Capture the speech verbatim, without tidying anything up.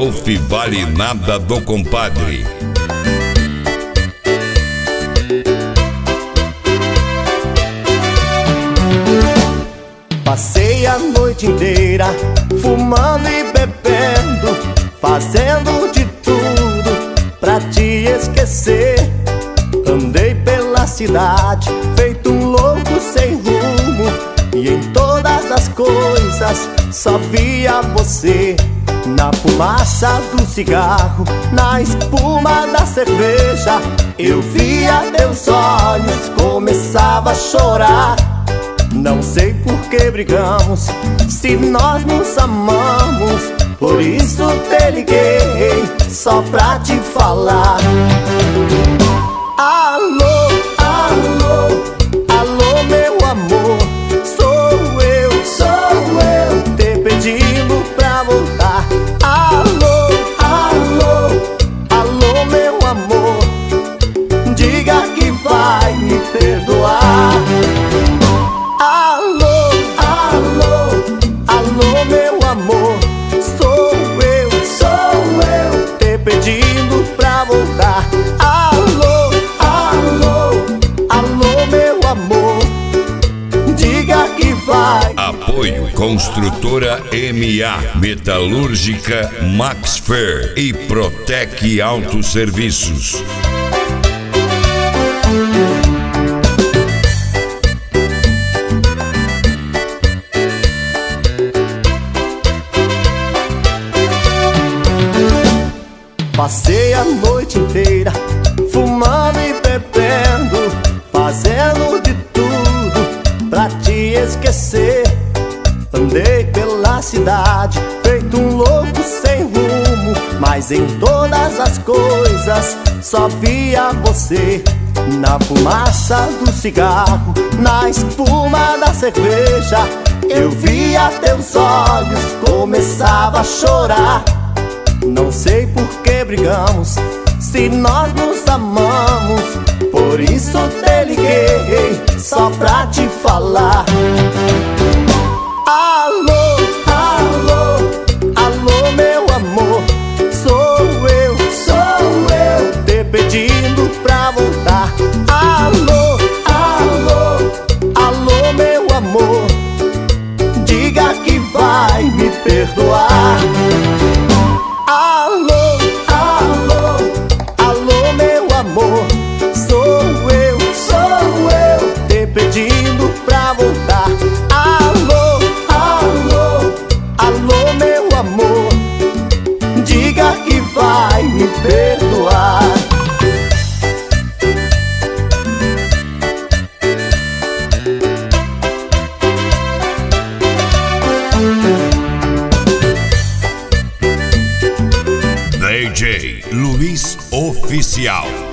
Rolf Vale Nada do Compadre. Passei a noite inteira fumando e bebendo, fazendo de tudo pra te esquecer. Andei pela cidade feito um louco sem rumo, e em todas as coisas só via você. Na fumaça do cigarro, na espuma da cerveja, eu via teus olhos, começava a chorar. Não sei por que brigamos, se nós nos amamos, por isso te liguei, só pra te falar. Alô, alô, alô meu amor, sou eu, sou eu, te pedindo pra voltar. Alô, alô, alô meu amor, diga que vai me perdoar. Alô, alô, alô meu amor, sou eu, sou eu, te pedindo pra voltar. Alô, alô, alô meu amor, diga que vai. Apoio Construtora M A, Metalúrgica Max Fer e Protec Autosserviços. Passei a noite inteira fumando e bebendo, fazendo de tudo pra te esquecer. Andei pela cidade feito um louco sem rumo, mas em todas as coisas só via você. Na fumaça do cigarro, na espuma da cerveja, eu via teus olhos, começava a chorar. Não sei por que brigamos, se nós nos amamos, por isso te liguei, só pra te falar. Alô, alô, alô meu amor, sou eu, sou eu, te pedindo pra voltar. Alô, alô, alô meu amor, diga que vai me perdoar. Alô, alô, alô meu amor, sou eu, sou eu, te pedindo pra voltar. Alô, alô, alô meu amor, diga que vai me perdoar. D J Luiz Oficial.